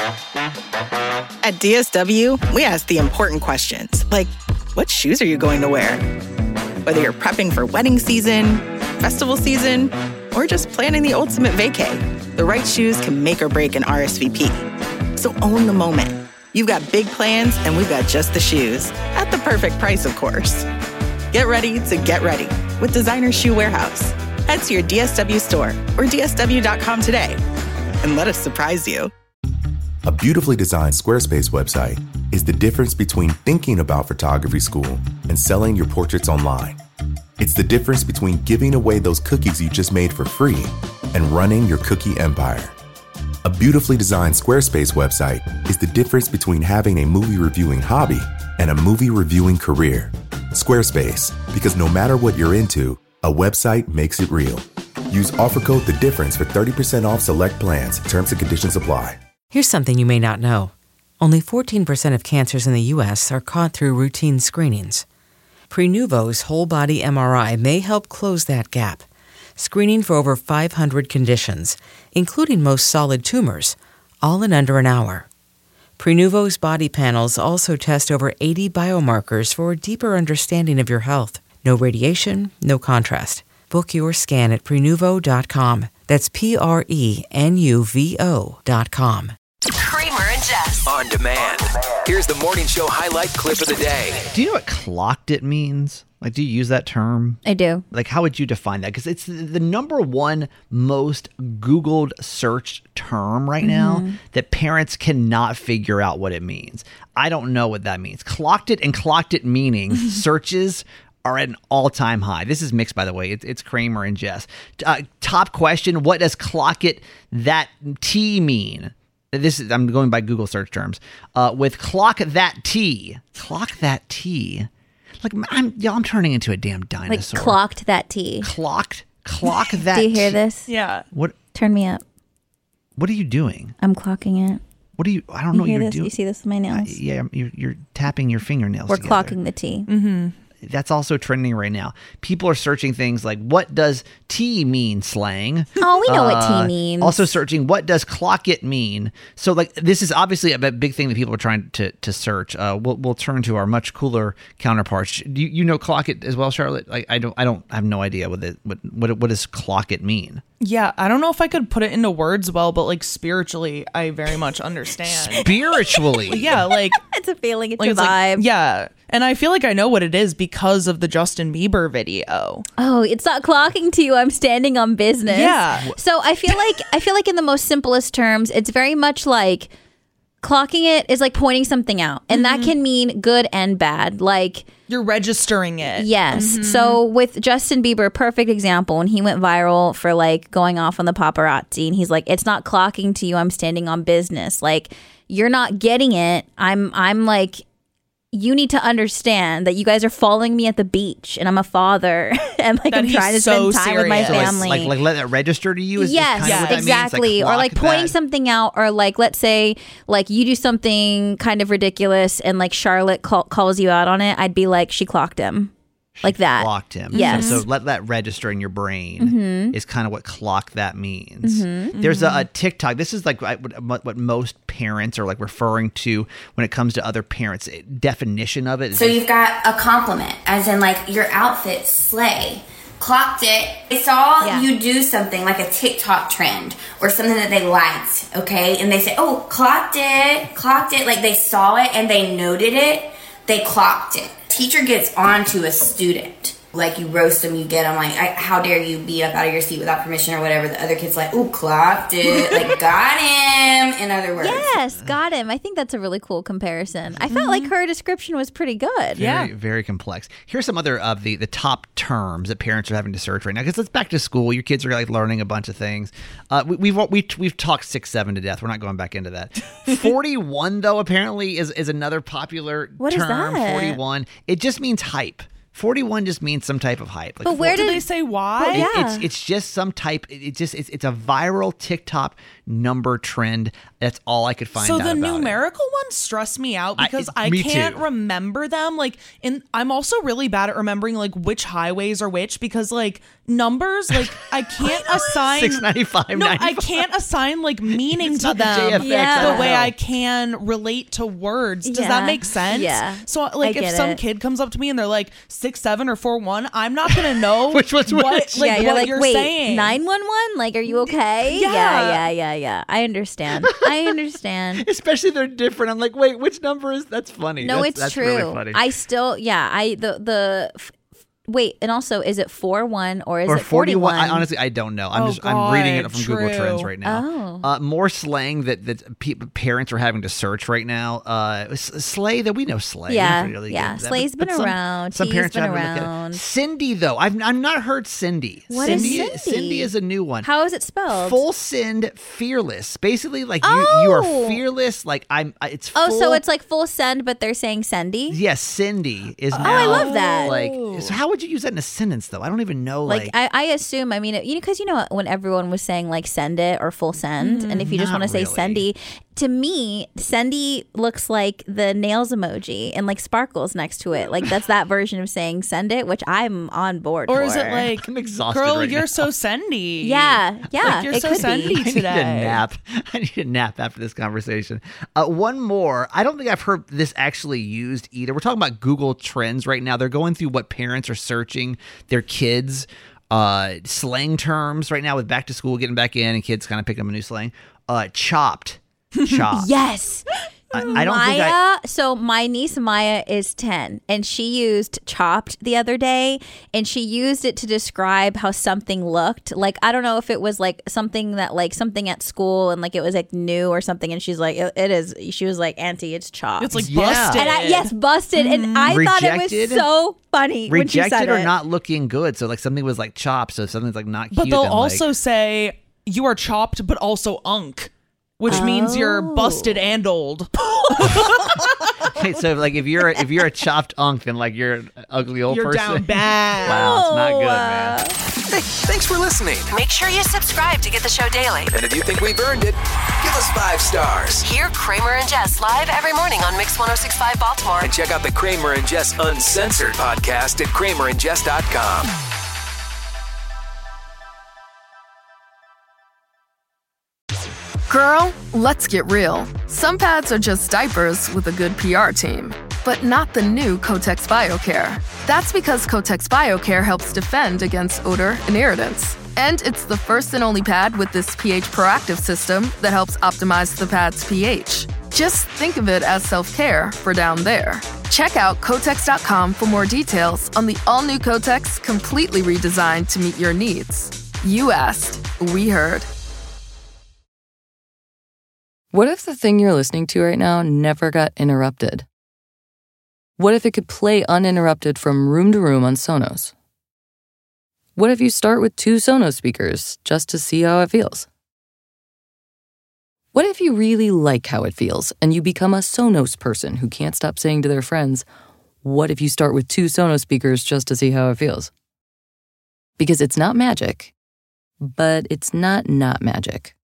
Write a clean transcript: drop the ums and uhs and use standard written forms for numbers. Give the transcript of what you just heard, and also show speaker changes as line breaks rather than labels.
At DSW, we ask the important questions, like, what shoes are you going to wear? Whether you're prepping for wedding season, festival season, or just planning the ultimate vacay, the right shoes can make or break an RSVP. So own the moment. You've got big plans, and we've got just the shoes. At the perfect price, of course. Get ready to get ready with Designer Shoe Warehouse. Head to your DSW store or DSW.com today and let us surprise you.
A beautifully designed Squarespace website is the difference between thinking about photography school and selling your portraits online. It's the difference between giving away those cookies you just made for free and running your cookie empire. A beautifully designed Squarespace website is the difference between having a movie reviewing hobby and a movie reviewing career. Squarespace, because no matter what you're into, a website makes it real. Use offer code The Difference for 30% off select plans. Terms and conditions apply.
Here's something you may not know. Only 14% of cancers in the U.S. are caught through routine screenings. Prenuvo's whole-body MRI may help close that gap, screening for over 500 conditions, including most solid tumors, all in under an hour. Prenuvo's body panels also test over 80 biomarkers for a deeper understanding of your health. No radiation, no contrast. Book your scan at Prenuvo.com. That's Prenuvo.com.
Kramer and Jess.
On demand. Here's the morning show highlight clip of the day.
Do you know what clocked it means? Like, do you use that term?
I do.
Like, how would you define that? Because it's the number one most Googled searched term right now that parents cannot figure out what it means. I don't know what that means. Clocked it and clocked it meaning searches are at an all-time high. This is mixed, by the way. It's Kramer and Jess. Top question, what does clock it that T mean? I'm going by Google search terms. With clock that T. Clock that T. Like, I'm turning into a damn dinosaur.
Like clocked that T.
Clock that T.
Do you hear this?
Yeah.
What?
Turn me up.
What are you doing?
I'm clocking it.
What do you? I don't know what you're doing.
You see this with my nails?
Yeah, you're tapping your fingernails.
We're
together.
clocking the T.
Mm-hmm.
That's also trending right now. People are searching things like, what does T mean slang?
Oh, we know what T means.
Also searching, what does clock it mean? So, like, this is obviously a big thing that people are trying to search. We'll turn to our much cooler counterparts. Do you know clock it as well, Charlotte? Like, I have no idea what does clock it mean.
Yeah, I don't know if I could put it into words well, but like spiritually, I very much understand.
Spiritually?
Yeah, like
it's a feeling, it's
like,
a vibe.
Yeah, and I feel like I know what it is because of the Justin Bieber video.
Oh, it's not clocking to you. I'm standing on business.
Yeah.
So I feel like in the most simplest terms, it's very much like clocking it is like pointing something out, and that can mean good and bad. Like,
you're registering it.
Yes. So with Justin Bieber, perfect example, when he went viral for like going off on the paparazzi, and he's like, it's not clocking to you, I'm standing on business. Like, you're not getting it. I'm like, you need to understand that you guys are following me at the beach, and I'm a father, and like I'm trying to spend time with my family.
Like let that register to you?
Yes,
kind of what that
exactly.
means?
Or like pointing something out, or like, let's say like you do something kind of ridiculous, and like Charlotte calls you out on it. I'd be like, she clocked him. Like that.
Clocked him.
Yes.
So let that register in your brain is kind of what clock that means. There's a TikTok. This is like what most parents are like referring to when it comes to other parents. Definition of it.
So you've got a compliment, as in like your outfit slay. Clocked it. They saw you do something like a TikTok trend or something that they liked, okay? And they say, oh, clocked it. Like they saw it and they noted it. They clocked it. Teacher gets on to a student. Like, you roast them, you get them, like, how dare you be up out of your seat without permission or whatever. The other kid's like, ooh, clocked it. Like, got him, in other words.
Yes, got him. I think that's a really cool comparison. I felt like her description was pretty good.
Very, very complex. Here's some other of the top terms that parents are having to search right now, because it's back to school. Your kids are like learning a bunch of things. We've talked 6, 7 to death. We're not going back into that. 41, though, apparently is another popular term.
What is that?
41. It just means hype. 41 just means some type of hype. Like,
but where did they say why?
It's just some type. It's a viral TikTok number trend. That's all I could find out
about. So the
about
numerical ones stress me out because I
me
can't
too.
remember them. Like, I'm also really bad at remembering like which highways are which because like numbers, like I can't assign
695.
No, I can't assign like meaning to them the way I can relate to words. Does that make sense?
Yeah.
So like if some kid comes up to me and they're like 67 or 41, I'm not gonna know
which one's which.
Like,
you're
what
like,
you're
wait,
saying. 911? Like, are you okay? Yeah. I understand.
Especially they're different. I'm like, wait, which number is? That's funny.
No, it's
that's
true.
Really funny.
I still, wait, and also, is it 41 or is it 41?
Honestly, I don't know. I'm reading it from Google Trends right now. More slang that parents are having to search right now. Slay, that we know Slay.
Yeah. Slay's been around.
Some parents
been
are
around.
Cindy, though, I've not heard Cindy.
What is Cindy?
Cindy is a new one.
How is it spelled?
Full send, fearless. Basically, like you are fearless. Like it's. Full,
so it's like full send, but they're saying Sendy.
Yes, Cindy is now.
Oh, I love that.
Like, so how would you use that in a sentence, though? I don't even know.
Like I assume. I mean, because when everyone was saying like send it or full send, and if you just want to say Sendy, to me, Sendy looks like the nails emoji and like sparkles next to it. Like that's that version of saying send it, which I'm on board
or
for.
Is it like,
I'm exhausted
girl,
right
you're
now.
so Sendy?
Yeah.
Like, you're so Sendy today.
I need a nap after this conversation. One more. I don't think I've heard this actually used either. We're talking about Google Trends right now. They're going through what parents are searching their kids' slang terms right now with back to school getting back in and kids kind of picking up a new slang. Chopped.
Yes.
I don't think
so my niece Maya is 10 and she used chopped the other day and she used it to describe how something looked. Like, I don't know if it was like something that like something at school and like it was like new or something. And she's like, it is. She was like, Auntie, it's chopped.
It's like busted.
And busted. And I thought it was so funny when she said
rejected or
it.
not looking good. So like something was like chopped. So something's like not cute.
But they'll also say you are chopped, but also unk. Which means you're busted and old.
Okay, so like if you're a chopped unk, then like you're an ugly old person.
You're down bad.
Wow, it's not good, man.
Hey, thanks for listening.
Make sure you subscribe to get the show daily.
And if you think we've earned it, give us 5 stars.
Hear Kramer and Jess live every morning on Mix 106.5 Baltimore.
And check out the Kramer and Jess Uncensored podcast at kramerandjess.com.
Girl, let's get real. Some pads are just diapers with a good PR team, but not the new Kotex BioCare. That's because Kotex BioCare helps defend against odor and irritants. And it's the first and only pad with this pH proactive system that helps optimize the pad's pH. Just think of it as self-care for down there. Check out Kotex.com for more details on the all-new Kotex, completely redesigned to meet your needs. You asked, we heard.
What if the thing you're listening to right now never got interrupted? What if it could play uninterrupted from room to room on Sonos? What if you start with 2 Sonos speakers just to see how it feels? What if you really like how it feels and you become a Sonos person who can't stop saying to their friends, what if you start with 2 Sonos speakers just to see how it feels? Because it's not magic, but it's not magic.